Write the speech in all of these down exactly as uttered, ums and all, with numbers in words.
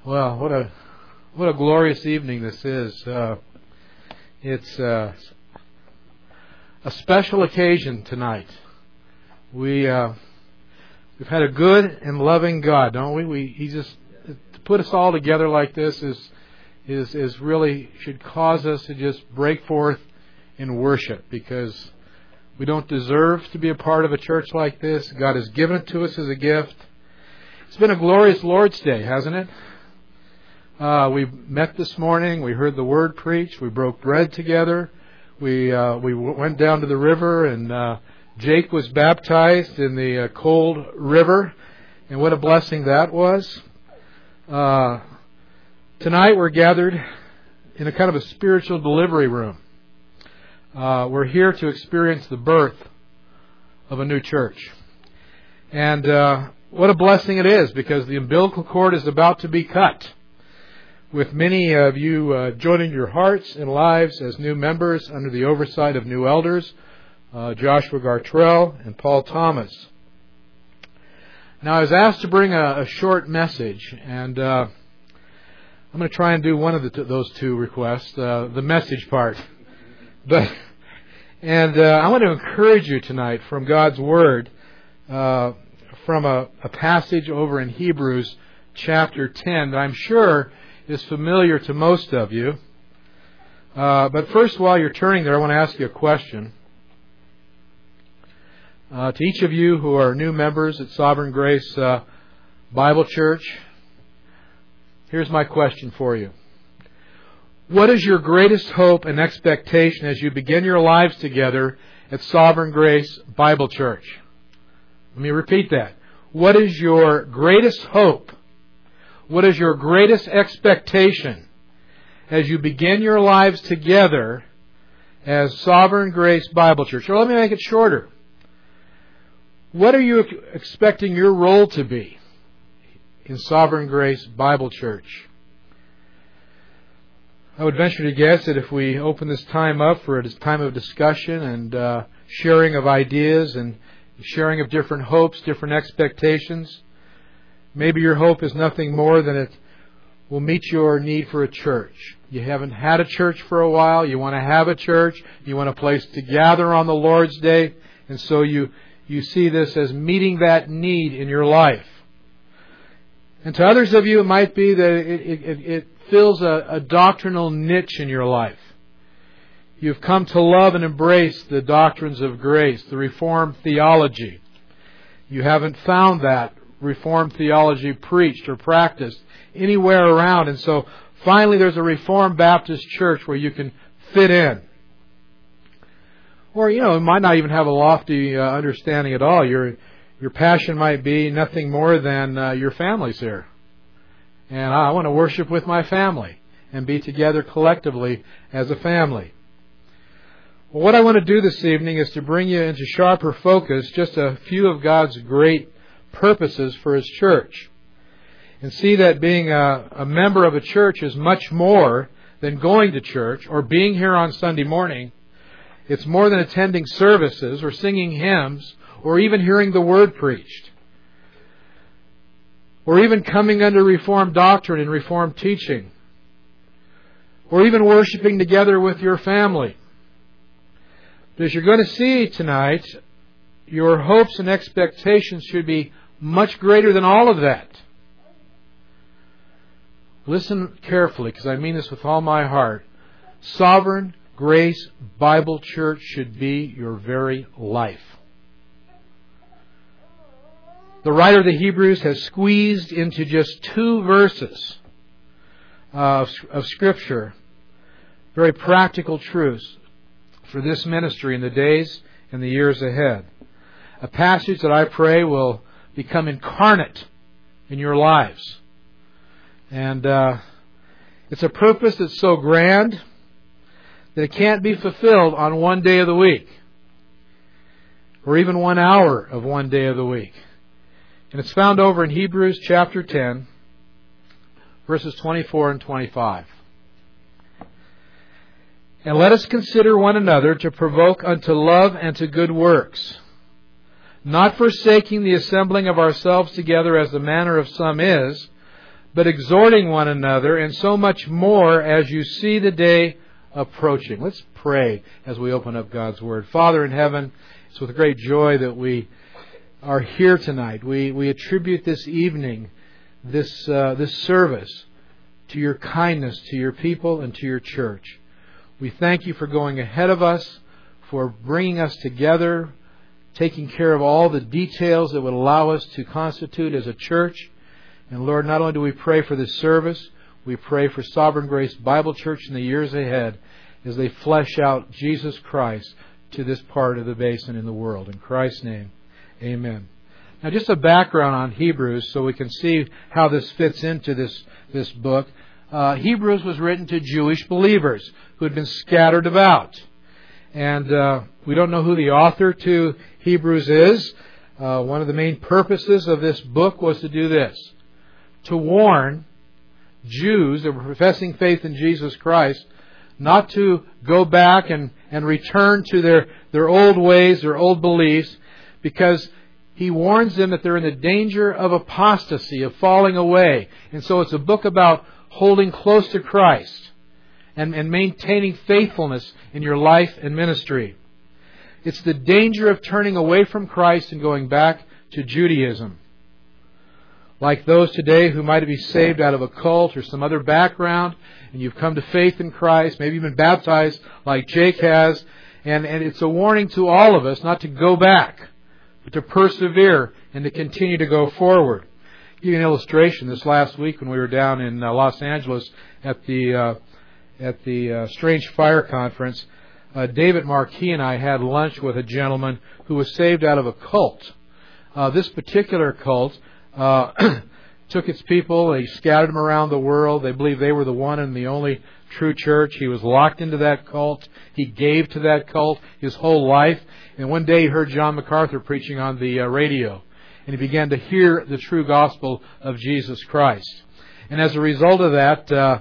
Well, what a what a glorious evening this is. Uh, it's uh, a special occasion tonight. We uh, we've had a good and loving God, don't we? We he just to put us all together like this is is is really should cause us to just break forth in worship, because we don't deserve to be a part of a church like this. God has given it to us as a gift. It's been a glorious Lord's Day, hasn't it? Uh, we met this morning. We heard the Word preached. We broke bread together. We uh, we w- went down to the river, and uh, Jake was baptized in the uh, cold river. And what a blessing that was. Uh, tonight we're gathered in a kind of a spiritual delivery room. Uh, we're here to experience the birth of a new church. And uh, what a blessing it is, because the umbilical cord is about to be cut, with many of you uh, joining your hearts and lives as new members under the oversight of new elders, uh, Joshua Gartrell and Paul Thomas. Now, I was asked to bring a, a short message, and uh, I'm going to try and do one of the t- those two requests, uh, the message part. But and uh, I want to encourage you tonight from God's Word, uh, from a, a passage over in Hebrews chapter ten that I'm sure is familiar to most of you. Uh, but first, while you're turning there, I want to ask you a question. Uh, to each of you who are new members at Sovereign Grace uh, Bible Church, here's my question for you. What is your greatest hope and expectation as you begin your lives together at Sovereign Grace Bible Church? Let me repeat that. What is your greatest hope? What is your greatest expectation as you begin your lives together as Sovereign Grace Bible Church? Or let me make it shorter. What are you expecting your role to be in Sovereign Grace Bible Church? I would venture to guess that if we open this time up for a time of discussion and uh, sharing of ideas and sharing of different hopes, different expectations, maybe your hope is nothing more than it will meet your need for a church. You haven't had a church for a while. You want to have a church. You want a place to gather on the Lord's Day. And so you, you see this as meeting that need in your life. And to others of you, it might be that it, it, it fills a, a doctrinal niche in your life. You've come to love and embrace the doctrines of grace, the Reformed theology. You haven't found that Reformed theology preached or practiced anywhere around, and so finally there's a Reformed Baptist church where you can fit in. Or, you know, it might not even have a lofty uh, understanding at all. Your your passion might be nothing more than uh, your family's here. And I want to worship with my family and be together collectively as a family. Well, what I want to do this evening is to bring you into sharper focus just a few of God's great purposes for His church. And see that being a, a member of a church is much more than going to church or being here on Sunday morning. It's more than attending services or singing hymns or even hearing the Word preached, or even coming under Reformed doctrine and Reformed teaching, or even worshiping together with your family. But as you're going to see tonight, your hopes and expectations should be much greater than all of that. Listen carefully, because I mean this with all my heart. Sovereign Grace Bible Church should be your very life. The writer of the Hebrews has squeezed into just two verses of, of Scripture very practical truths for this ministry in the days and the years ahead. A passage that I pray will become incarnate in your lives. And uh, it's a purpose that's so grand that it can't be fulfilled on one day of the week, or even one hour of one day of the week. And it's found over in Hebrews chapter ten, verses twenty-four and twenty-five. And let us consider one another to provoke unto love and to good works, not forsaking the assembling of ourselves together as the manner of some is, but exhorting one another, and so much more as you see the day approaching. Let's pray as we open up God's Word. Father in heaven, it's with great joy that we are here tonight. We we attribute this evening, this uh, this service, to your kindness, to your people, and to your church. We thank you for going ahead of us, for bringing us together, taking care of all the details that would allow us to constitute as a church. And Lord, not only do we pray for this service, we pray for Sovereign Grace Bible Church in the years ahead as they flesh out Jesus Christ to this part of the basin in the world. In Christ's name, amen. Now, just a background on Hebrews so we can see how this fits into this, this book. Uh, Hebrews was written to Jewish believers who had been scattered about. And uh, we don't know who the author to Hebrews is. Uh, one of the main purposes of this book was to do this: to warn Jews that were professing faith in Jesus Christ not to go back and, and return to their, their old ways, their old beliefs, because he warns them that they're in the danger of apostasy, of falling away. And so it's a book about holding close to Christ and, and maintaining faithfulness in your life and ministry. It's the danger of turning away from Christ and going back to Judaism. Like those today who might be saved out of a cult or some other background, and you've come to faith in Christ, maybe you've been baptized like Jake has, and, and it's a warning to all of us not to go back, but to persevere and to continue to go forward. I'll give you an illustration. This last week when we were down in uh, Los Angeles at the uh, at the uh, Strange Fire Conference, uh, David Marquis and I had lunch with a gentleman who was saved out of a cult. Uh, this particular cult uh, took its people, they scattered them around the world. They believed they were the one and the only true church. He was locked into that cult. He gave to that cult his whole life. And one day he heard John MacArthur preaching on the uh, radio, and he began to hear the true gospel of Jesus Christ. And as a result of that, uh,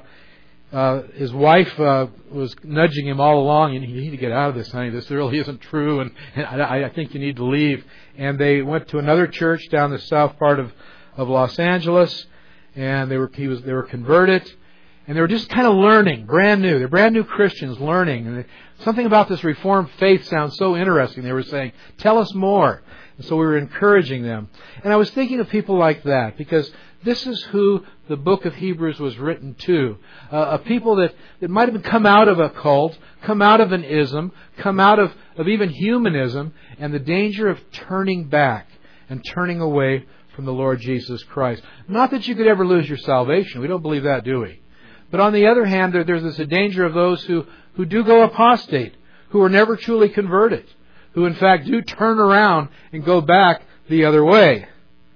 uh, his wife uh, was nudging him all along, and you need to get out of this, honey. This really isn't true, and, and I, I think you need to leave. And they went to another church down the south part of, of Los Angeles, and they were he was they were converted. And they were just kind of learning, brand new. They're brand new Christians learning. And something about this Reformed faith sounds so interesting. They were saying, tell us more. And so we were encouraging them. And I was thinking of people like that, because this is who the book of Hebrews was written to. Uh, a people that, that might have come out of a cult, come out of an ism, come out of, of even humanism, and the danger of turning back and turning away from the Lord Jesus Christ. Not that you could ever lose your salvation. We don't believe that, do we? But on the other hand, there, there's this a danger of those who, who do go apostate, who are never truly converted, who in fact do turn around and go back the other way.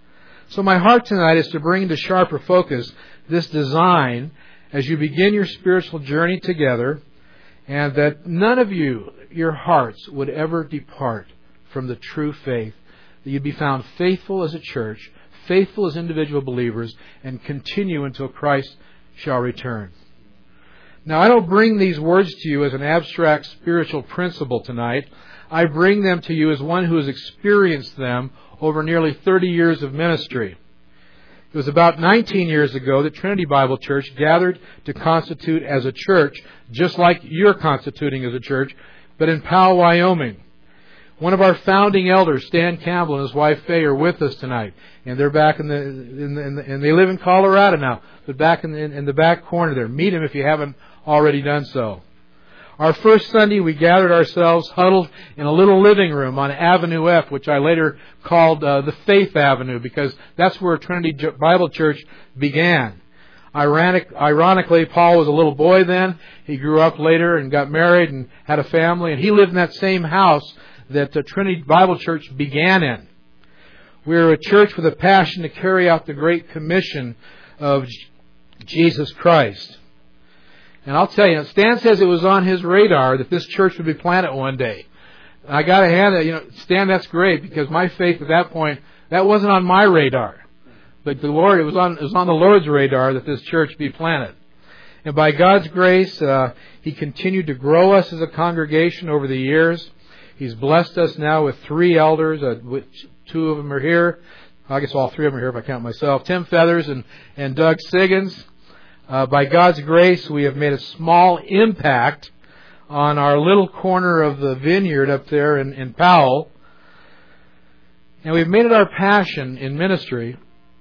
So my heart tonight is to bring into sharper focus this design as you begin your spiritual journey together, and that none of you, your hearts, would ever depart from the true faith, that you'd be found faithful as a church, faithful as individual believers, and continue until Christ shall return. Now, I don't bring these words to you as an abstract spiritual principle tonight. I bring them to you as one who has experienced them over nearly thirty years of ministry. It was about nineteen years ago that Trinity Bible Church gathered to constitute as a church, just like you're constituting as a church, but in Powell, Wyoming. One of our founding elders, Stan Campbell, and his wife Faye are with us tonight, and they're back in the, in the, in the and they live in Colorado now, but back in the, in the back corner there. Meet them if you haven't already done so. Our first Sunday, we gathered ourselves huddled in a little living room on Avenue F, which I later called uh, the Faith Avenue, because that's where Trinity Bible Church began. Ironic, ironically, Paul was a little boy then. He grew up later and got married and had a family, and he lived in that same house that the Trinity Bible Church began in. We're a church with a passion to carry out the Great Commission of Jesus Christ. And I'll tell you, Stan says it was on his radar that this church would be planted one day. I got to hand it, you know, Stan, that's great, because my faith at that point, that wasn't on my radar. But the Lord, it was on, it was on the Lord's radar that this church be planted. And by God's grace, uh, He continued to grow us as a congregation over the years. He's blessed us now with three elders, uh, which two of them are here. I guess all three of them are here if I count myself, Tim Feathers and, and Doug Siggins. Uh, by God's grace, we have made a small impact on our little corner of the vineyard up there in, in Powell. And we've made it our passion in ministry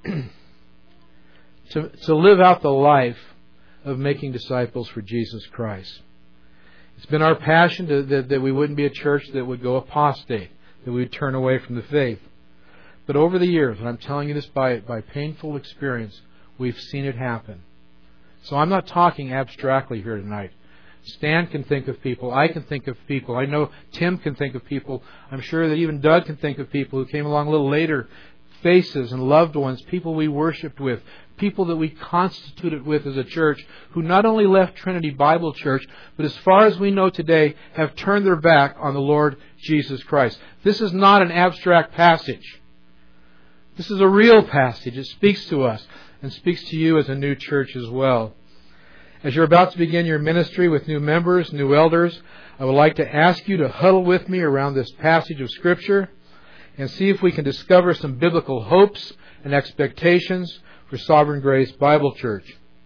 to, to live out the life of making disciples for Jesus Christ. It's been our passion to, that, that we wouldn't be a church that would go apostate, that we would turn away from the faith. But over the years, and I'm telling you this by, by painful experience, we've seen it happen. So I'm not talking abstractly here tonight. Stan can think of people. I can think of people. I know Tim can think of people. I'm sure that even Doug can think of people who came along a little later. Faces and loved ones, people we worshipped with, people that we constituted with as a church, who not only left Trinity Bible Church, but as far as we know today, have turned their back on the Lord Jesus Christ. This is not an abstract passage. This is a real passage. It speaks to us and speaks to you as a new church as well. As you're about to begin your ministry with new members, new elders, I would like to ask you to huddle with me around this passage of Scripture and see if we can discover some biblical hopes and expectations for Sovereign Grace Bible Church.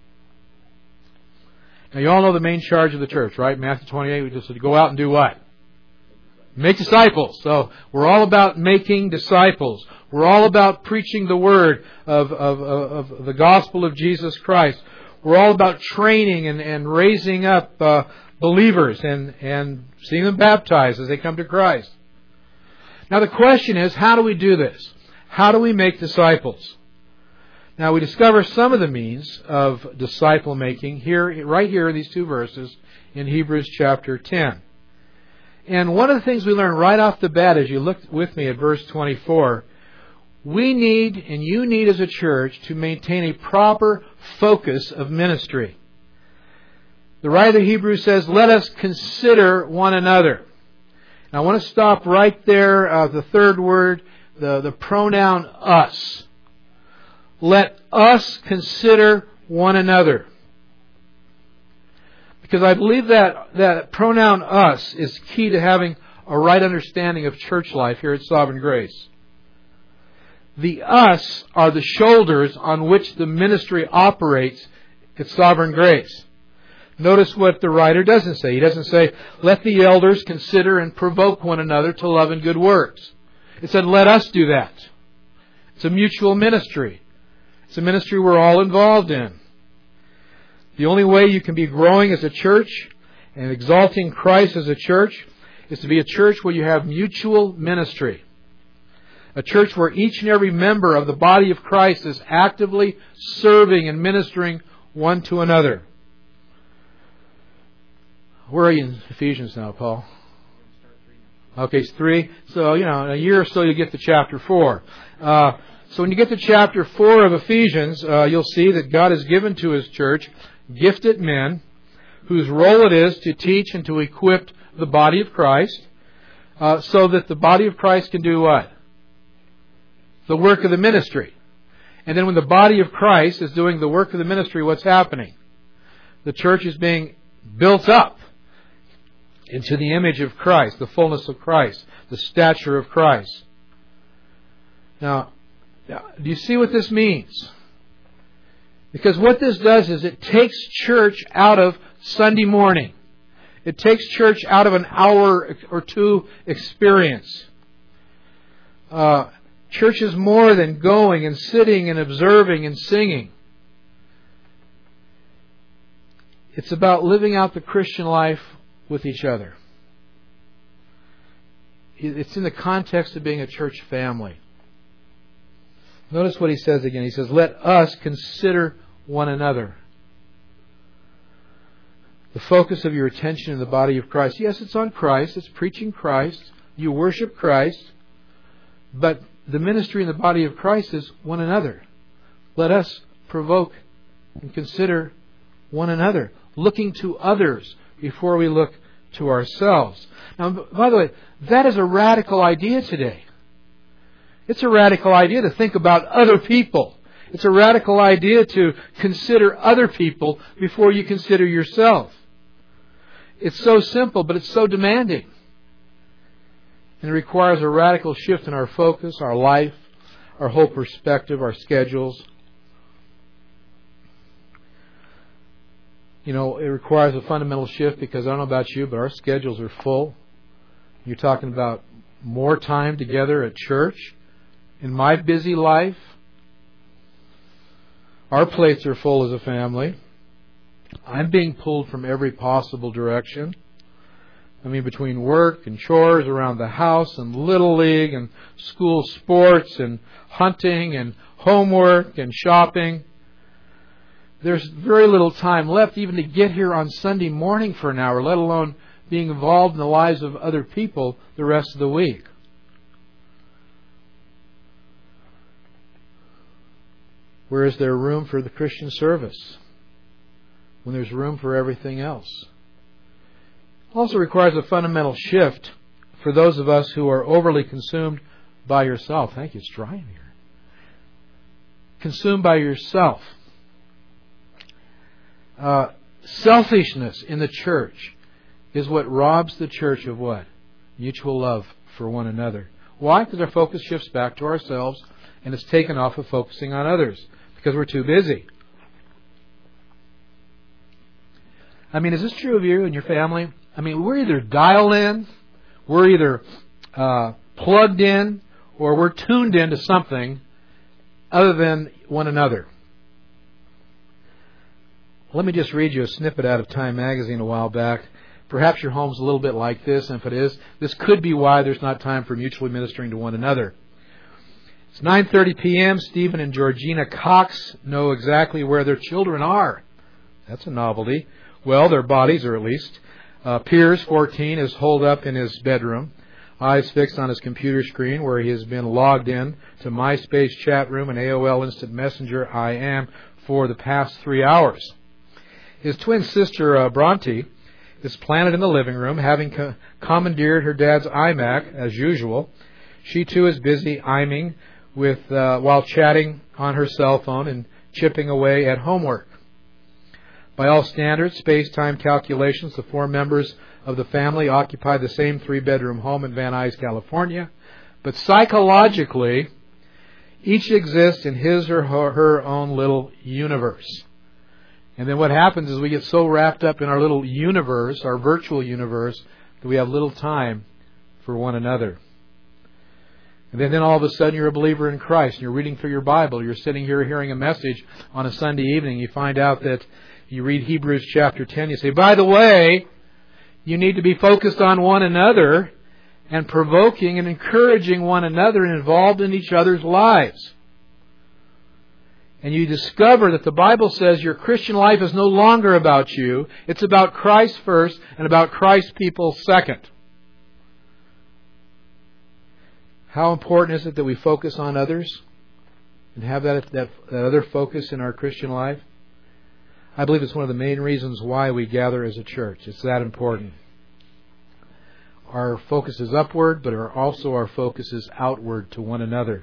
Now, you all know the main charge of the church, right? Matthew twenty-eight, we just said to go out and do what? Make disciples. So we're all about making disciples. We're all about preaching the word of, of, of, of the gospel of Jesus Christ. We're all about training and, and raising up uh, believers and, and seeing them baptized as they come to Christ. Now the question is, how do we do this? How do we make disciples? Now we discover some of the means of disciple making here, right here in these two verses in Hebrews chapter ten. And one of the things we learn right off the bat as you look with me at verse twenty-four, we need and you need as a church to maintain a proper focus of ministry. The writer of Hebrews says, let us consider one another. Now, I want to stop right there, uh, the third word, the, the pronoun us. Let us consider one another. Because I believe that, that pronoun us is key to having a right understanding of church life here at Sovereign Grace. The us are the shoulders on which the ministry operates at Sovereign Grace. Notice what the writer doesn't say. He doesn't say, let the elders consider and provoke one another to love and good works. It said, let us do that. It's a mutual ministry. It's a ministry we're all involved in. The only way you can be growing as a church and exalting Christ as a church is to be a church where you have mutual ministry. A church where each and every member of the body of Christ is actively serving and ministering one to another. Where are you in Ephesians now, Paul? Okay, it's three. So, you know, in a year or so you'll get to chapter four. Uh, so when you get to chapter four of Ephesians, uh, you'll see that God has given to His church gifted men whose role it is to teach and to equip the body of Christ uh, so that the body of Christ can do what? The work of the ministry. And then when the body of Christ is doing the work of the ministry, what's happening? The church is being built up into the image of Christ, the fullness of Christ, the stature of Christ. Now, do you see what this means? Because what this does is it takes church out of Sunday morning. It takes church out of an hour or two experience. Uh, church is more than going and sitting and observing and singing. It's about living out the Christian life with each other. It's in the context of being a church family. Notice what he says again. He says, let us consider one another. The focus of your attention in the body of Christ. Yes, it's on Christ. It's preaching Christ. You worship Christ. But the ministry in the body of Christ is one another. Let us provoke and consider one another. Looking to others before we look to ourselves. Now, by the way, that is a radical idea today. It's a radical idea to think about other people. It's a radical idea to consider other people before you consider yourself. It's so simple, but it's so demanding. And it requires a radical shift in our focus, our life, our whole perspective, our schedules. You know, it requires a fundamental shift because I don't know about you, but our schedules are full. You're talking about more time together at church. In my busy life, our plates are full as a family. I'm being pulled from every possible direction. I mean, between work and chores around the house and Little League and school sports and hunting and homework and shopping, there's very little time left even to get here on Sunday morning for an hour, let alone being involved in the lives of other people the rest of the week. Where is there room for the Christian service when there's room for everything else? It also requires a fundamental shift for those of us who are overly consumed by yourself. Thank you, it's dry in here. Consumed by yourself. Uh, selfishness in the church is what robs the church of what? Mutual love for one another. Why? Because our focus shifts back to ourselves and it's taken off of focusing on others because we're too busy. I mean, is this true of you and your family? I mean, we're either dialed in, we're either uh, plugged in, or we're tuned into something other than one another. Let me just read you a snippet out of Time magazine a while back. Perhaps your home's a little bit like this, and if it is, this could be why there's not time for mutually ministering to one another. It's nine thirty p.m. Stephen and Georgina Cox know exactly where their children are. That's a novelty. Well, their bodies, or at least. Uh, Piers, fourteen, is holed up in his bedroom, eyes fixed on his computer screen where he has been logged in to MySpace chat room and A O L Instant Messenger I am for the past three hours. His twin sister, uh, Bronte, is planted in the living room, having co- commandeered her dad's iMac, as usual. She, too, is busy iming with uh, while chatting on her cell phone and chipping away at homework. By all standards, space-time calculations, the four members of the family occupy the same three-bedroom home in Van Nuys, California. But psychologically, each exists in his or her, her own little universe. And then what happens is we get so wrapped up in our little universe, our virtual universe, that we have little time for one another. And then, then all of a sudden you're a believer in Christ, and you're reading through your Bible, you're sitting here hearing a message on a Sunday evening, you find out that you read Hebrews chapter ten, you say, by the way, you need to be focused on one another and provoking and encouraging one another and involved in each other's lives. And you discover that the Bible says your Christian life is no longer about you. It's about Christ first and about Christ's people second. How important is it that we focus on others and have that, that, that other focus in our Christian life? I believe it's one of the main reasons why we gather as a church. It's that important. Our focus is upward, but our, also our focus is outward to one another.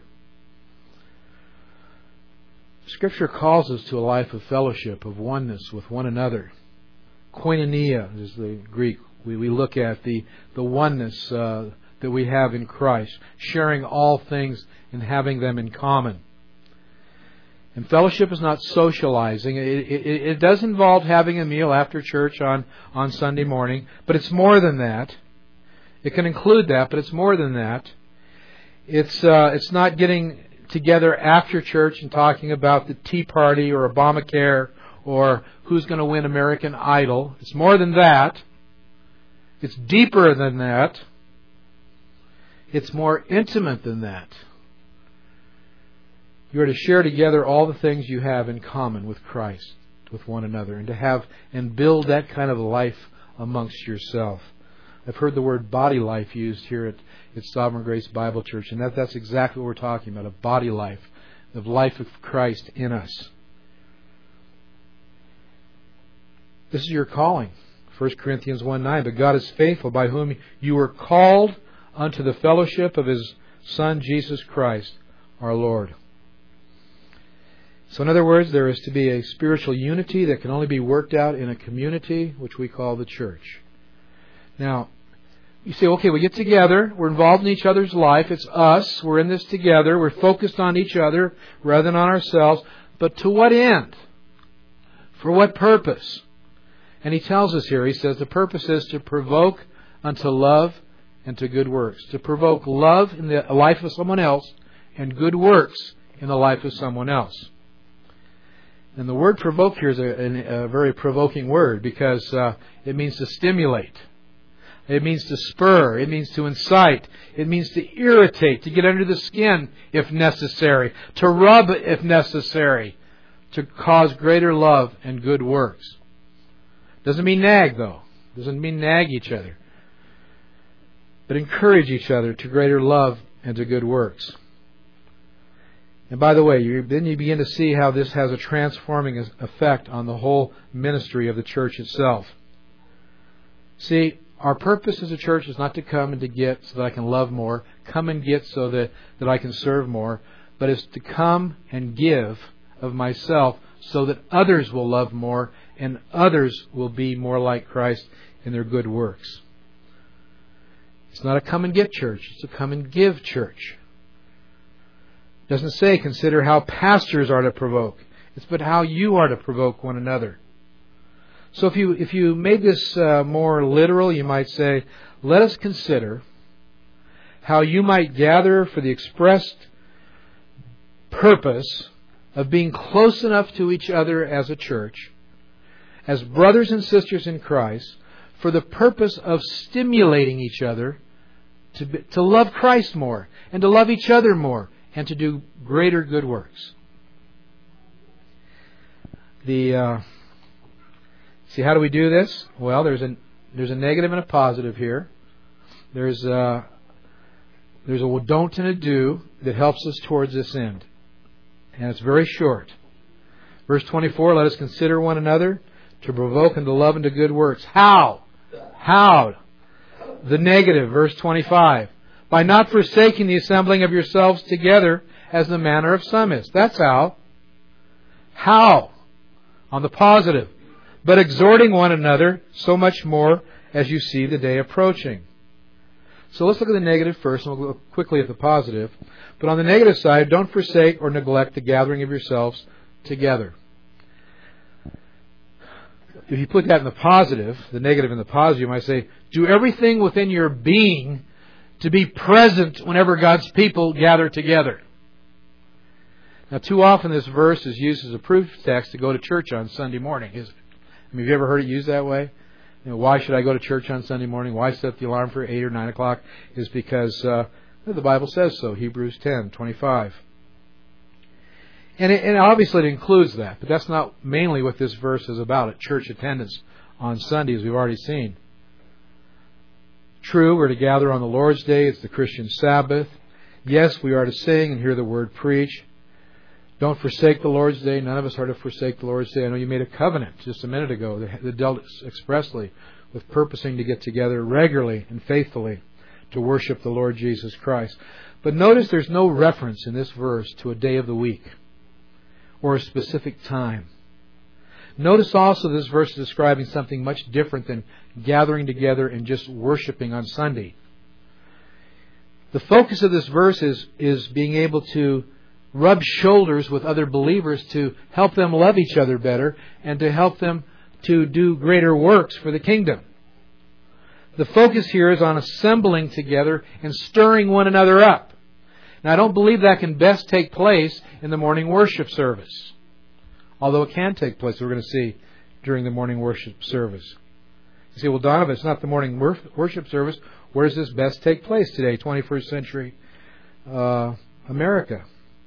Scripture calls us to a life of fellowship, of oneness with one another. Koinonia is the Greek. We, we look at the, the oneness uh, that we have in Christ, sharing all things and having them in common. And fellowship is not socializing. It, it, it does involve having a meal after church on, on Sunday morning, but it's more than that. It can include that, but it's more than that. It's uh, it's not getting together after church and talking about the Tea Party or Obamacare or who's going to win American Idol. It's more than that. It's deeper than that. It's more intimate than that. You are to share together all the things you have in common with Christ, with one another, and to have and build that kind of life amongst yourself. I've heard the word body life used here at, at Sovereign Grace Bible Church, and that, that's exactly what we're talking about, a body life, the life of Christ in us. This is your calling. First Corinthians one nine, but God is faithful, by whom you were called unto the fellowship of His Son, Jesus Christ, our Lord. So in other words, there is to be a spiritual unity that can only be worked out in a community, which we call the church. Now, you say, okay, we get together, we're involved in each other's life, it's us, we're in this together, we're focused on each other rather than on ourselves, but to what end? For what purpose? And he tells us here, he says, the purpose is to provoke unto love and to good works. To provoke love in the life of someone else and good works in the life of someone else. And the word provoke here is a, a very provoking word because uh, it means to stimulate. It means to spur. It means to incite. It means to irritate, to get under the skin if necessary, to rub if necessary, to cause greater love and good works. Doesn't mean nag, though. Doesn't mean nag each other. But encourage each other to greater love and to good works. And by the way, you, then you begin to see how this has a transforming effect on the whole ministry of the church itself. See, our purpose as a church is not to come and to get so that I can love more, come and get so that, that I can serve more, but it's to come and give of myself so that others will love more and others will be more like Christ in their good works. It's not a come and get church, it's a come and give church. It doesn't say consider how pastors are to provoke. It's but how you are to provoke one another. So if you if you made this uh, more literal, you might say, let us consider how you might gather for the expressed purpose of being close enough to each other as a church, as brothers and sisters in Christ, for the purpose of stimulating each other to be, to love Christ more and to love each other more and to do greater good works. The uh, see, how do we do this? Well, there's a there's a negative and a positive here. There's a there's a don't and a do that helps us towards this end, and it's very short. Verse twenty-four: let us consider one another to provoke unto love and to good works. How? How? The negative, verse twenty-five. By not forsaking the assembling of yourselves together as the manner of some is. That's how. How? On the positive. But exhorting one another so much more as you see the day approaching. So let's look at the negative first, and we'll look quickly at the positive. But on the negative side, don't forsake or neglect the gathering of yourselves together. If you put that in the positive, the negative in the positive, you might say, do everything within your being to be present whenever God's people gather together. Now, too often this verse is used as a proof text to go to church on Sunday morning, isn't it? I mean, have you ever heard it used that way? You know, why should I go to church on Sunday morning? Why set the alarm for eight or nine o'clock? Is because uh, the Bible says so. Hebrews ten twenty-five. And, it, and obviously it includes that, but that's not mainly what this verse is about. At church attendance on Sunday, as we've already seen. True, we're to gather on the Lord's Day. It's the Christian Sabbath. Yes, we are to sing and hear the word preach. Don't forsake the Lord's Day. None of us are to forsake the Lord's Day. I know you made a covenant just a minute ago that dealt expressly with purposing to get together regularly and faithfully to worship the Lord Jesus Christ. But notice there's no reference in this verse to a day of the week or a specific time. Notice also this verse is describing something much different than gathering together and just worshiping on Sunday. The focus of this verse is, is being able to rub shoulders with other believers to help them love each other better and to help them to do greater works for the kingdom. The focus here is on assembling together and stirring one another up. Now, I don't believe that can best take place in the morning worship service, although it can take place, we're going to see, during the morning worship service. You say, well, Donovan, it's not the morning worship service. Where does this best take place today, twenty-first century uh, America?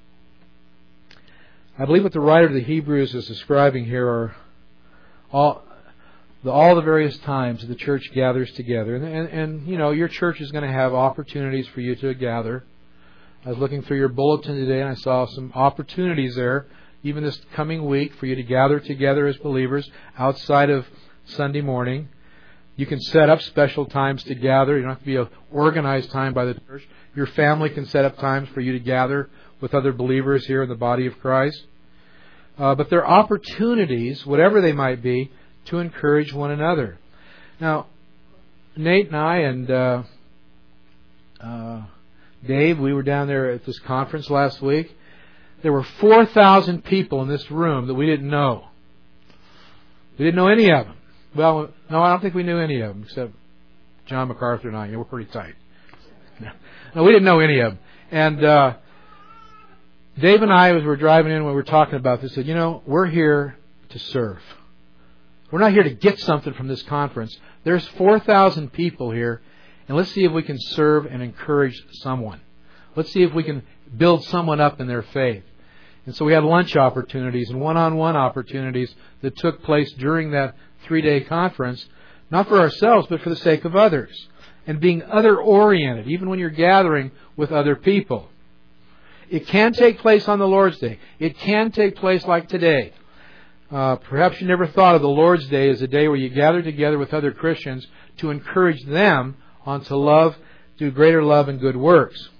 I believe what the writer of the Hebrews is describing here are all the, all the various times the church gathers together. And, and, and, you know, your church is going to have opportunities for you to gather. I was looking through your bulletin today and I saw some opportunities there, even this coming week, for you to gather together as believers outside of Sunday morning. You can set up special times to gather. You don't have to be an organized time by the church. Your family can set up times for you to gather with other believers here in the body of Christ. Uh, but there are opportunities, whatever they might be, to encourage one another. Now, Nate and I and uh, uh, Dave, we were down there at this conference last week. There were four thousand people in this room that we didn't know. We didn't know any of them. Well, no, I don't think we knew any of them except John MacArthur and I. You know, we're pretty tight. No, we didn't know any of them. And uh, Dave and I, as we were driving in, when we were talking about this, said, you know, we're here to serve. We're not here to get something from this conference. There's four thousand people here, and let's see if we can serve and encourage someone. Let's see if we can build someone up in their faith. And so we had lunch opportunities and one-on-one opportunities that took place during that three-day conference, not for ourselves, but for the sake of others, and being other-oriented, even when you're gathering with other people. It can take place on the Lord's Day. It can take place like today. Uh, perhaps you never thought of the Lord's Day as a day where you gather together with other Christians to encourage them on to love, do greater love and good works.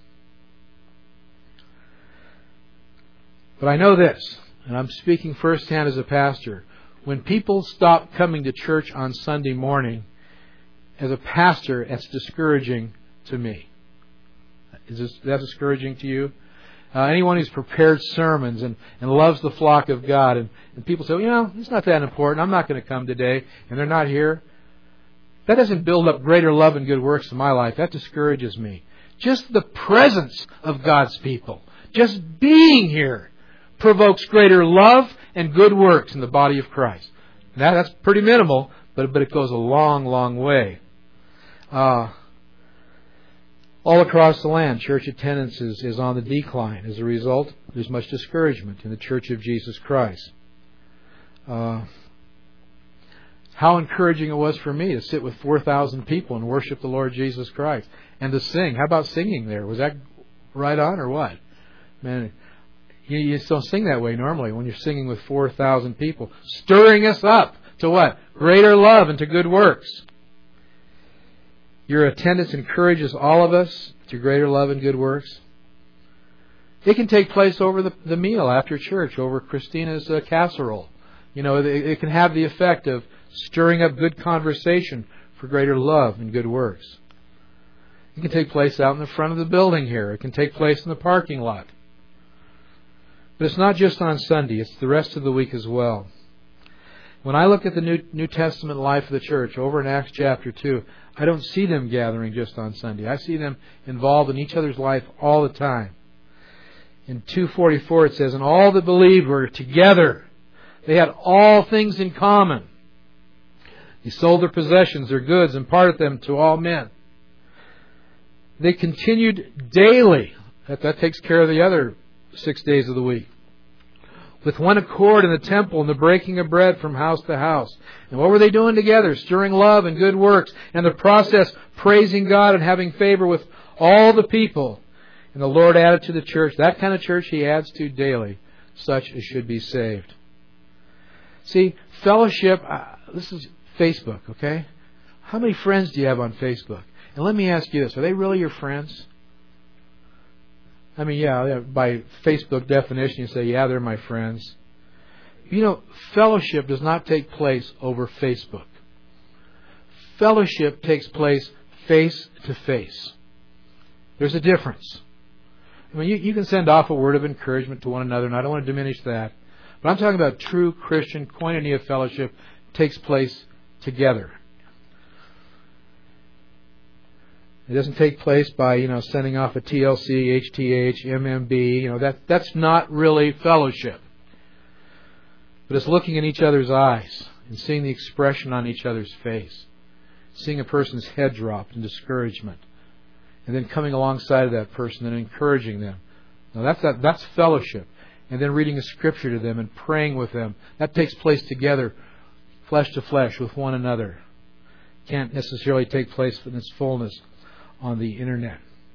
But I know this, and I'm speaking firsthand as a pastor. When people stop coming to church on Sunday morning, as a pastor, that's discouraging to me. Is this, that discouraging to you? Uh, anyone who's prepared sermons and, and loves the flock of God, and, and people say, well, you know, it's not that important. I'm not going to come today, and they're not here. That doesn't build up greater love and good works in my life. That discourages me. Just the presence of God's people, just being here, provokes greater love and good works in the body of Christ. Now, that's pretty minimal, but but it goes a long, long way. Uh, all across the land, church attendance is, is on the decline. As a result, there's much discouragement in the Church of Jesus Christ. Uh, how encouraging it was for me to sit with four thousand people and worship the Lord Jesus Christ. And to sing. How about singing there? Was that right on or what? Man, You, you just don't sing that way normally when you're singing with four thousand people. Stirring us up to what? Greater love and to good works. Your attendance encourages all of us to greater love and good works. It can take place over the, the meal after church, over Christina's uh, casserole. You know, it, it can have the effect of stirring up good conversation for greater love and good works. It can take place out in the front of the building here. It can take place in the parking lot. But it's not just on Sunday. It's the rest of the week as well. When I look at the New, New Testament life of the church over in Acts chapter two, I don't see them gathering just on Sunday. I see them involved in each other's life all the time. In two forty-four it says, and all that believed were together. They had all things in common. They sold their possessions, their goods, and parted them to all men. They continued daily. That, that takes care of the other six days of the week. With one accord in the temple and the breaking of bread from house to house. And what were they doing together? Stirring love and good works. And the process, praising God and having favor with all the people. And the Lord added to the church, that kind of church He adds to daily, such as should be saved. See, fellowship, uh, this is Facebook, okay? How many friends do you have on Facebook? And let me ask you this, are they really your friends? I mean, yeah, by Facebook definition, you say, yeah, they're my friends. You know, fellowship does not take place over Facebook. Fellowship takes place face to face. There's a difference. I mean, you, you can send off a word of encouragement to one another, and I don't want to diminish that. But I'm talking about true Christian koinonia fellowship takes place together. It doesn't take place by, you know, sending off a T L C, H T H, M M B. You know, that that's not really fellowship. But it's looking in each other's eyes and seeing the expression on each other's face. Seeing a person's head drop in discouragement. And then coming alongside of that person and encouraging them. Now that's that, that's fellowship. And then reading a scripture to them and praying with them. That takes place together, flesh to flesh, with one another. Can't necessarily take place in its fullness on the internet.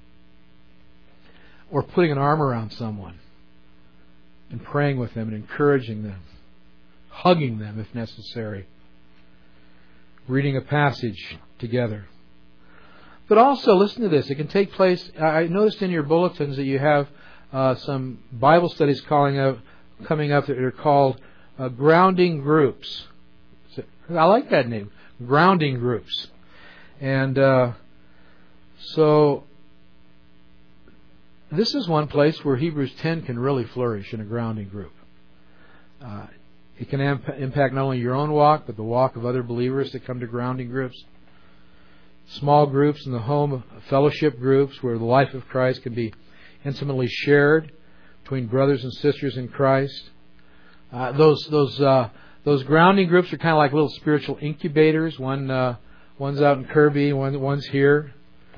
Or putting an arm around someone and praying with them and encouraging them, hugging them if necessary, reading a passage together. But also, listen to this, it can take place, I noticed in your bulletins that you have uh, some Bible studies calling out, coming up that are called uh, grounding groups. I like that name, grounding groups. And uh, so this is one place where Hebrews ten can really flourish in a grounding group. Uh, it can amp- impact not only your own walk, but the walk of other believers that come to grounding groups. Small groups in the home, fellowship groups where the life of Christ can be intimately shared between brothers and sisters in Christ. Uh, those those uh, those grounding groups are kind of like little spiritual incubators. One uh, one's out in Kirby, one one's here.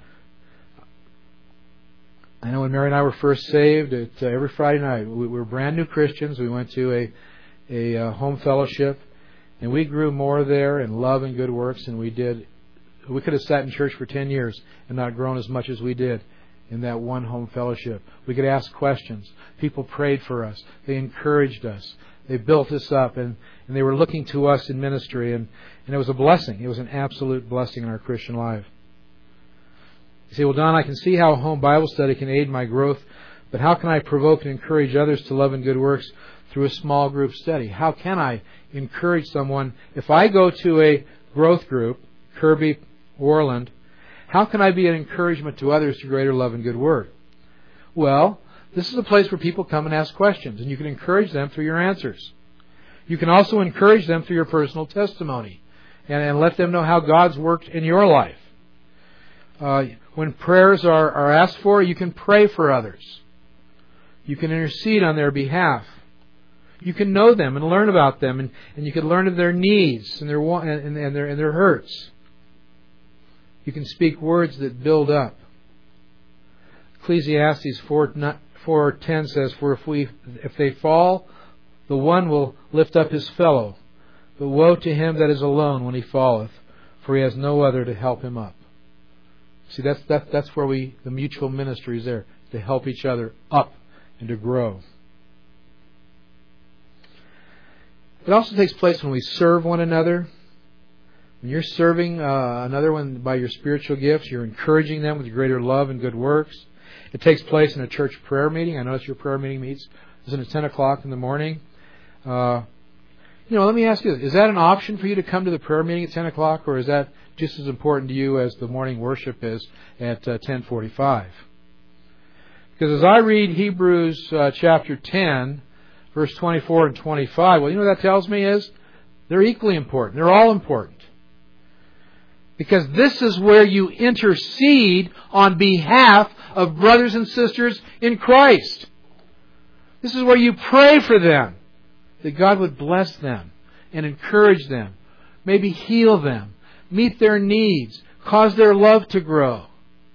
I know when Mary and I were first saved, it, uh, every Friday night we, we were brand new Christians. We went to a a uh, home fellowship, and we grew more there in love and good works than we did. We could have sat in church for ten years and not grown as much as we did in that one home fellowship. We could ask questions. People prayed for us. They encouraged us. They built us up, and, and they were looking to us in ministry, and, and it was a blessing. It was an absolute blessing in our Christian life. You say, well, Don, I can see how a home Bible study can aid my growth, but how can I provoke and encourage others to love and good works through a small group study? How can I encourage someone? If I go to a growth group, Kirby, Orland, how can I be an encouragement to others to greater love and good work? Well, this is a place where people come and ask questions, and you can encourage them through your answers. You can also encourage them through your personal testimony and, and let them know how God's worked in your life. Uh, when prayers are, are asked for, you can pray for others. You can intercede on their behalf. You can know them and learn about them, and, and you can learn of their needs and their and, and their and their hurts. You can speak words that build up. Ecclesiastes four ten says, "For if we if they fall, the one will lift up his fellow. But woe to him that is alone when he falleth, for he has no other to help him up." See, that's that, that's where we the mutual ministry is there, to help each other up and to grow. It also takes place when we serve one another. When you're serving uh, another one by your spiritual gifts, you're encouraging them with greater love and good works. It takes place in a church prayer meeting. I notice your prayer meeting meets isn't it ten o'clock in the morning. Uh, you know, let me ask you: is that an option for you to come to the prayer meeting at ten o'clock, or is that just as important to you as the morning worship is at uh, ten forty-five? Because as I read Hebrews uh, chapter ten, verse twenty-four and twenty-five, well, you know what that tells me is they're equally important. They're all important. Because this is where you intercede on behalf of brothers and sisters in Christ. This is where you pray for them, that God would bless them and encourage them, maybe heal them, meet their needs, cause their love to grow.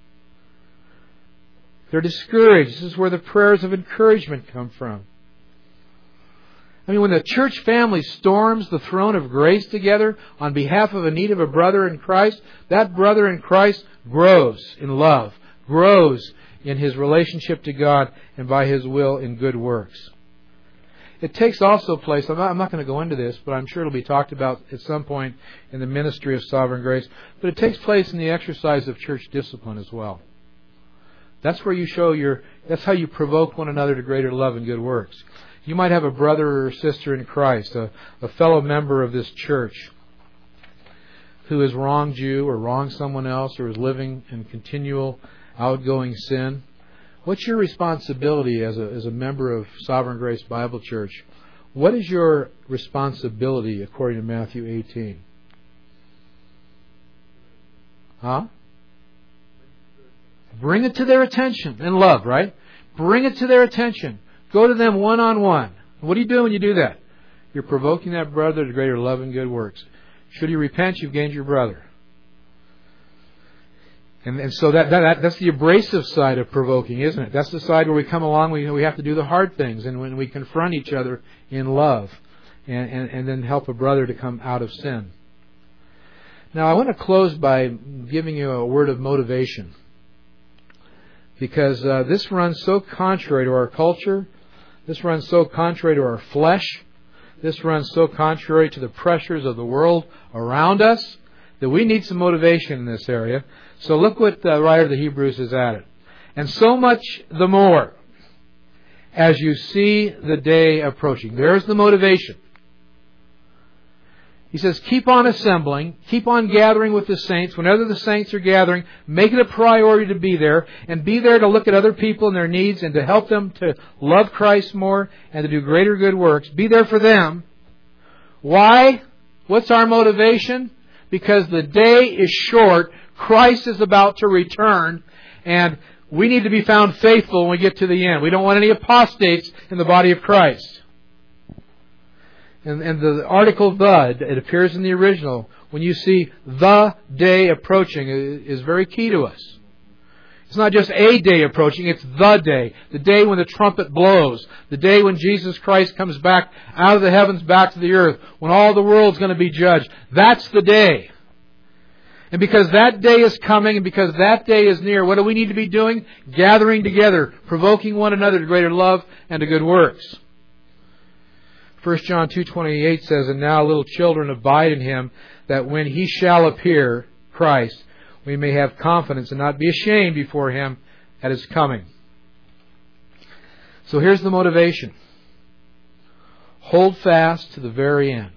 They're discouraged. This is where the prayers of encouragement come from. I mean, when the church family storms the throne of grace together on behalf of a need of a brother in Christ, that brother in Christ grows in love, grows in his relationship to God and by His will in good works. It takes also place, I'm not, I'm not going to go into this, but I'm sure it'll be talked about at some point in the ministry of sovereign grace, but it takes place in the exercise of church discipline as well. That's where you show your, that's how you provoke one another to greater love and good works. You might have a brother or sister in Christ, a, a fellow member of this church who has wronged you or wronged someone else or is living in continual outgoing sin. What's your responsibility as a, as a member of Sovereign Grace Bible Church? What is your responsibility according to Matthew eighteen? Huh? Bring it to their attention in love, right? Bring it to their attention. Go to them one-on-one. What do you do when you do that? You're provoking that brother to greater love and good works. Should he repent, you've gained your brother. And, and so that, that that's the abrasive side of provoking, isn't it? That's the side where we come along, we, we have to do the hard things, and when we confront each other in love, and, and, and then help a brother to come out of sin. Now, I want to close by giving you a word of motivation. Because uh, this runs so contrary to our culture. This runs so contrary to our flesh. This runs so contrary to the pressures of the world around us that we need some motivation in this area. So look what the writer of the Hebrews has added. And so much the more as you see the day approaching. There's the motivation. He says, keep on assembling, keep on gathering with the saints. Whenever the saints are gathering, make it a priority to be there, and be there to look at other people and their needs and to help them to love Christ more and to do greater good works. Be there for them. Why? What's our motivation? Because the day is short, Christ is about to return, and we need to be found faithful when we get to the end. We don't want any apostates in the body of Christ. And, and the article "the," it appears in the original. When you see "the day approaching," it is very key to us. It's not just a day approaching, it's the day. The day when the trumpet blows. The day when Jesus Christ comes back out of the heavens back to the earth. When all the world's going to be judged. That's the day. And because that day is coming and because that day is near, what do we need to be doing? Gathering together, provoking one another to greater love and to good works. First John two twenty-eight says, "And now, little children, abide in Him, that when He shall appear," Christ, "we may have confidence and not be ashamed before Him at His coming." So here's the motivation. Hold fast to the very end.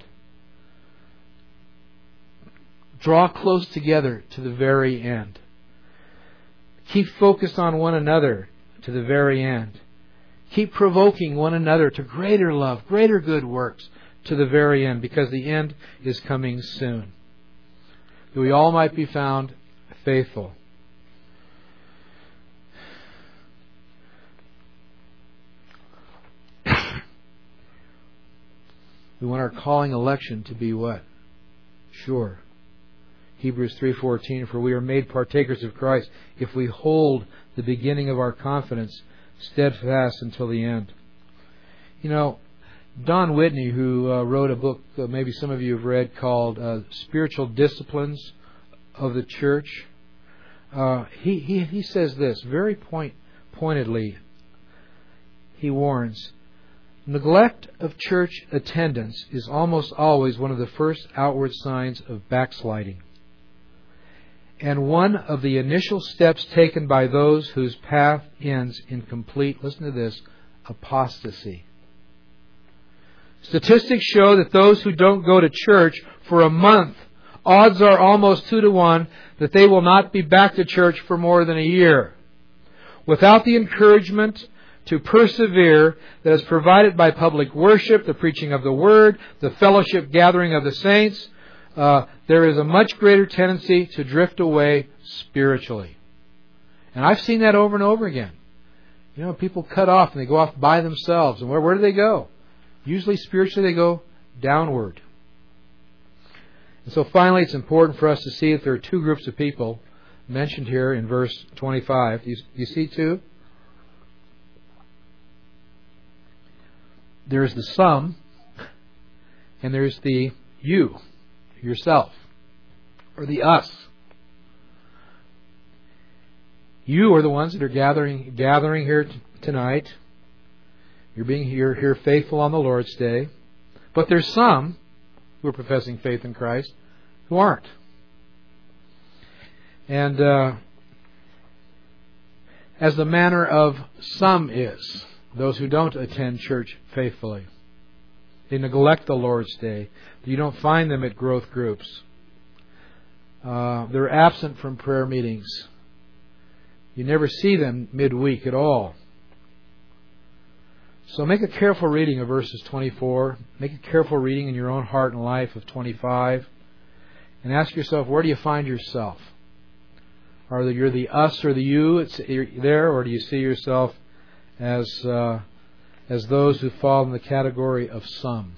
Draw close together to the very end. Keep focused on one another to the very end. Keep provoking one another to greater love, greater good works to the very end, because the end is coming soon. That we all might be found faithful. We want our calling election to be what? Sure. Hebrews three fourteen, "For we are made partakers of Christ if we hold the beginning of our confidence steadfast until the end." You know, Don Whitney, who uh, wrote a book that maybe some of you have read called uh, Spiritual Disciplines of the Church, uh, he, he, he says this very point, pointedly. He warns, "Neglect of church attendance is almost always one of the first outward signs of backsliding, and one of the initial steps taken by those whose path ends in complete," listen to this, "apostasy. Statistics show that those who don't go to church for a month, odds are almost two to one that they will not be back to church for more than a year. Without the encouragement to persevere that is provided by public worship, the preaching of the Word, the fellowship gathering of the saints, uh, there is a much greater tendency to drift away spiritually." And I've seen that over and over again. You know, people cut off and they go off by themselves. And where, where do they go? Usually spiritually they go downward. And so finally, it's important for us to see that there are two groups of people mentioned here in verse twenty-five. Do you, do you see two? There's the some, and there's the you, yourself, or the us. You are the ones that are gathering gathering here t- tonight. You're being here, here faithful on the Lord's Day. But there's some who are professing faith in Christ who aren't. And uh, as the manner of some is, those who don't attend church faithfully. They neglect the Lord's Day. You don't find them at growth groups. Uh, they're absent from prayer meetings. You never see them midweek at all. So make a careful reading of verses twenty-four. Make a careful reading in your own heart and life of twenty-five. And ask yourself, where do you find yourself? Are you the us or the you it's there, or do you see yourself as uh, as those who fall in the category of some?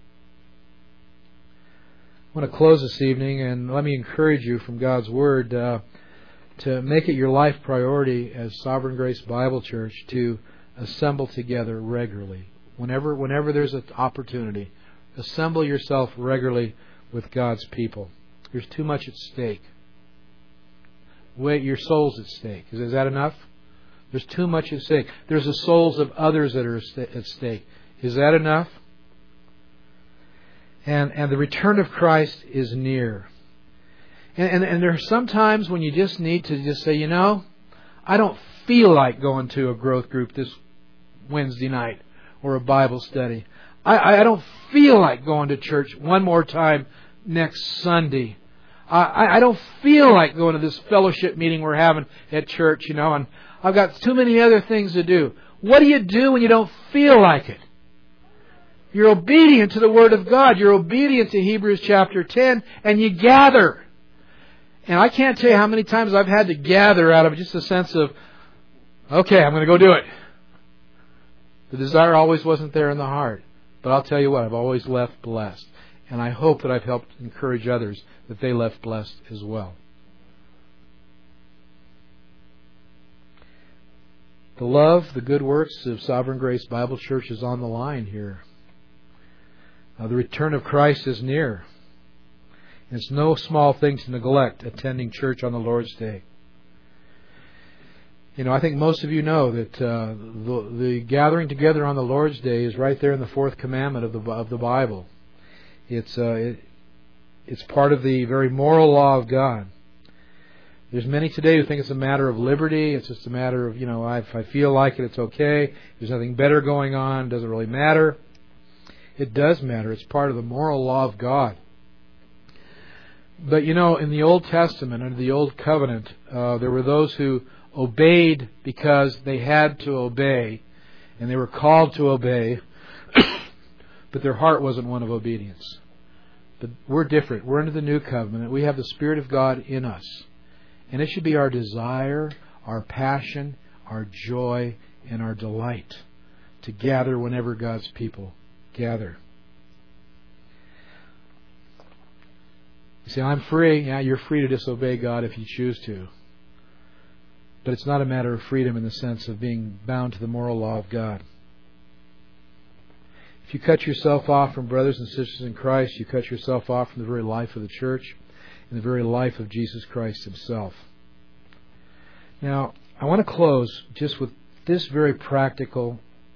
I want to close this evening, and let me encourage you from God's Word uh, to make it your life priority as Sovereign Grace Bible Church to assemble together regularly. Whenever, whenever there's an opportunity, assemble yourself regularly with God's people. There's too much at stake. Wait, your soul's at stake. Is, is that enough? There's too much at stake. There's the souls of others that are at stake. Is that enough? And and the return of Christ is near. And, and, and there are some times when you just need to just say, you know, I don't feel like going to a growth group this Wednesday night or a Bible study. I, I don't feel like going to church one more time next Sunday. I, I don't feel like going to this fellowship meeting we're having at church, you know, and I've got too many other things to do. What do you do when you don't feel like it? You're obedient to the Word of God. You're obedient to Hebrews chapter ten, and you gather. And I can't tell you how many times I've had to gather out of just a sense of, okay, I'm going to go do it. The desire always wasn't there in the heart. But I'll tell you what, I've always left blessed. And I hope that I've helped encourage others that they left blessed as well. The love, the good works of Sovereign Grace Bible Church is on the line here. Uh, the return of Christ is near. It's no small thing to neglect attending church on the Lord's Day. You know, I think most of you know that uh, the, the gathering together on the Lord's Day is right there in the fourth commandment of the of the Bible. It's uh, it, it's part of the very moral law of God. There's many today who think it's a matter of liberty. It's just a matter of, you know, I, if I feel like it, it's okay. There's nothing better going on. It doesn't really matter. It does matter. It's part of the moral law of God. But, you know, in the Old Testament, under the Old Covenant, uh, there were those who obeyed because they had to obey, and they were called to obey, but their heart wasn't one of obedience. But we're different. We're under the New Covenant. We have the Spirit of God in us. And it should be our desire, our passion, our joy, and our delight to gather whenever God's people gather. You say, I'm free. Yeah, you're free to disobey God if you choose to. But it's not a matter of freedom in the sense of being bound to the moral law of God. If you cut yourself off from brothers and sisters in Christ, you cut yourself off from the very life of the church and the very life of Jesus Christ Himself. Now, I want to close just with this very practical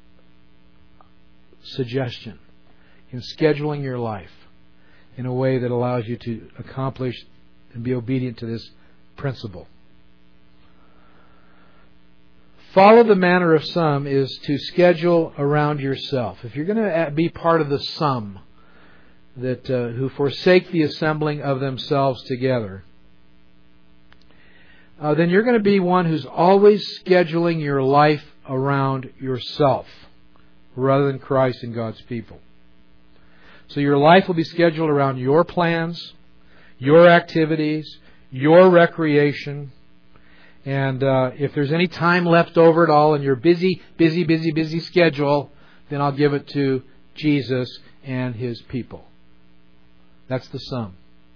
suggestion in scheduling your life in a way that allows you to accomplish and be obedient to this principle. Follow the manner of some is to schedule around yourself. If you're going to be part of the some that uh, who forsake the assembling of themselves together, uh, then you're going to be one who's always scheduling your life around yourself rather than Christ and God's people. So your life will be scheduled around your plans, your activities, your recreation. And uh, if there's any time left over at all in your busy, busy, busy, busy schedule, then I'll give it to Jesus and His people. That's the sum.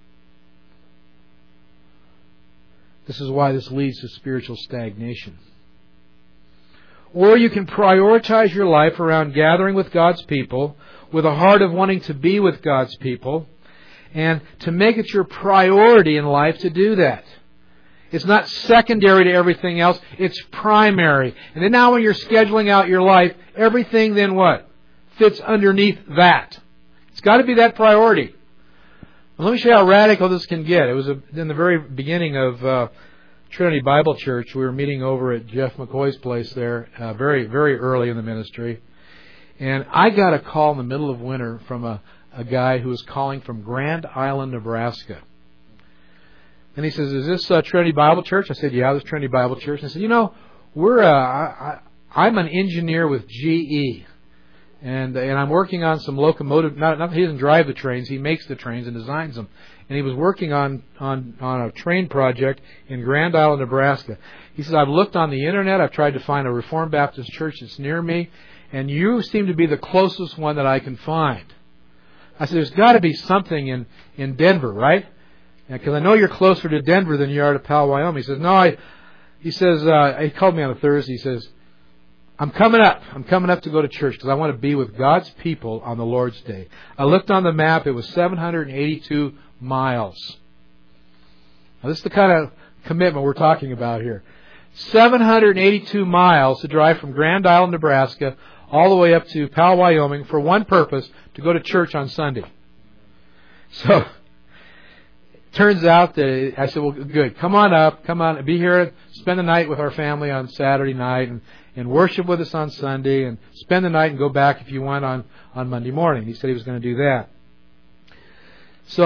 This is why this leads to spiritual stagnation. Or you can prioritize your life around gathering with God's people with a heart of wanting to be with God's people and to make it your priority in life to do that. It's not secondary to everything else. It's primary. And then now when you're scheduling out your life, everything then what? Fits underneath that. It's got to be that priority. Well, let me show you how radical this can get. It was a, in the very beginning of uh, Trinity Bible Church. We were meeting over at Jeff McCoy's place there uh, very, very early in the ministry. And I got a call in the middle of winter from a, a guy who was calling from Grand Island, Nebraska. And he says, is this uh, Trinity Bible Church? I said, yeah, this is Trinity Bible Church. And I said, you know, we're uh, I, I, I'm an engineer with G E. And and I'm working on some locomotive, not, not he doesn't drive the trains, he makes the trains and designs them. And he was working on, on, on a train project in Grand Island, Nebraska. He says, I've looked on the internet, I've tried to find a Reformed Baptist church that's near me, and you seem to be the closest one that I can find. I said, there's got to be something in, in Denver, right? Because I know you're closer to Denver than you are to Powell, Wyoming. He says, no, I, he says, uh, he called me on a Thursday. He says, I'm coming up. I'm coming up to go to church because I want to be with God's people on the Lord's Day. I looked on the map. It was seven hundred eighty-two miles. Now, this is the kind of commitment we're talking about here. seven hundred eighty-two miles to drive from Grand Island, Nebraska, all the way up to Powell, Wyoming, for one purpose, to go to church on Sunday. So, turns out that I said, well, good. Come on up. Come on. Be here. Spend the night with our family on Saturday night and, and worship with us on Sunday and spend the night and go back if you want on, on Monday morning. He said he was going to do that. So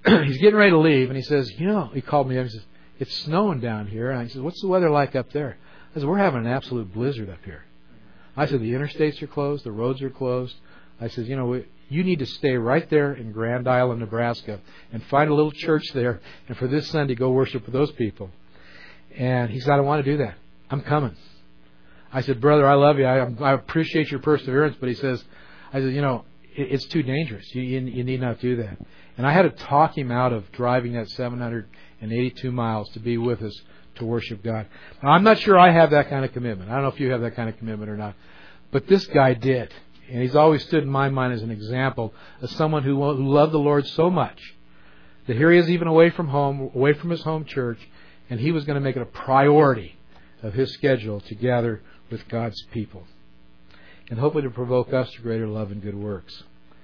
he's getting ready to leave, and he says, you know, he called me up and says, it's snowing down here. And I said, what's the weather like up there? I said, we're having an absolute blizzard up here. I said, the interstates are closed, the roads are closed. I said, you know, we, you need to stay right there in Grand Island, Nebraska, and find a little church there, and for this Sunday, go worship with those people. And he said, I don't want to do that. I'm coming. I said, brother, I love you. I, I appreciate your perseverance. But he says, I said, you know, it, it's too dangerous. You, you, you need not do that. And I had to talk him out of driving that seven hundred eighty-two miles to be with us to worship God. Now, I'm not sure I have that kind of commitment. I don't know if you have that kind of commitment or not. But this guy did. And he's always stood in my mind as an example of someone who, who loved the Lord so much that here he is even away from home, away from his home church, and he was going to make it a priority of his schedule to gather with God's people, and hopefully to provoke us to greater love and good works.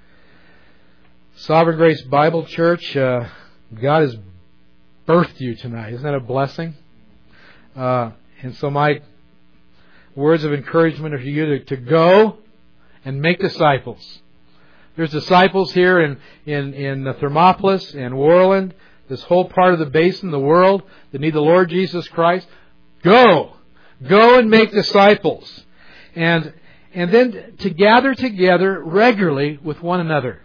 Sovereign Grace Bible Church, uh, God has birthed you tonight. Isn't that a blessing? Uh, and so my words of encouragement are for you to, to go and make disciples. There's disciples here in, in, in Thermopolis and Worland, this whole part of the basin, the world, that need the Lord Jesus Christ. Go! Go and make disciples. And, and then to gather together regularly with one another.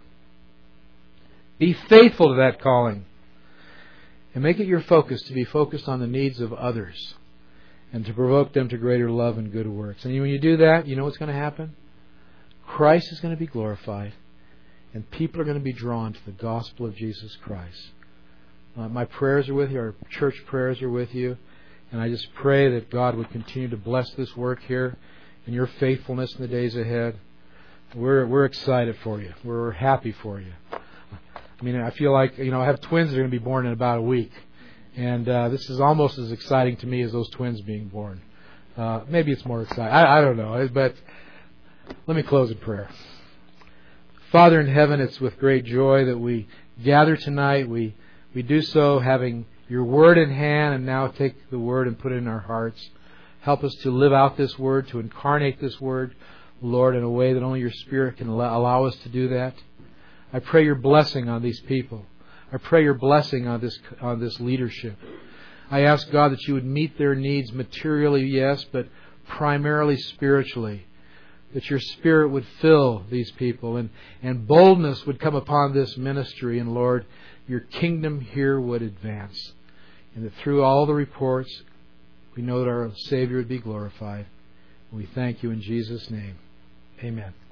Be faithful to that calling. And make it your focus to be focused on the needs of others and to provoke them to greater love and good works. And when you do that, you know what's going to happen? Christ is going to be glorified, and people are going to be drawn to the gospel of Jesus Christ. Uh, my prayers are with you. Our church prayers are with you. And I just pray that God would continue to bless this work here and your faithfulness in the days ahead. We're we're excited for you. We're happy for you. I mean, I feel like, you know, I have twins that are going to be born in about a week. And uh, this is almost as exciting to me as those twins being born. Uh, maybe it's more exciting. I, I don't know. But let me close in prayer. Father in heaven, it's with great joy that we gather tonight. We we do so having your word in hand, and now take the word and put it in our hearts. Help us to live out this word, to incarnate this word, Lord, in a way that only your Spirit can allow us to do that. I pray your blessing on these people. I pray your blessing on this on this leadership. I ask, God, that you would meet their needs materially, yes, but primarily spiritually. That your Spirit would fill these people, and, and boldness would come upon this ministry, and Lord, your kingdom here would advance. And that through all the reports, we know that our Savior would be glorified. We thank you in Jesus' name. Amen.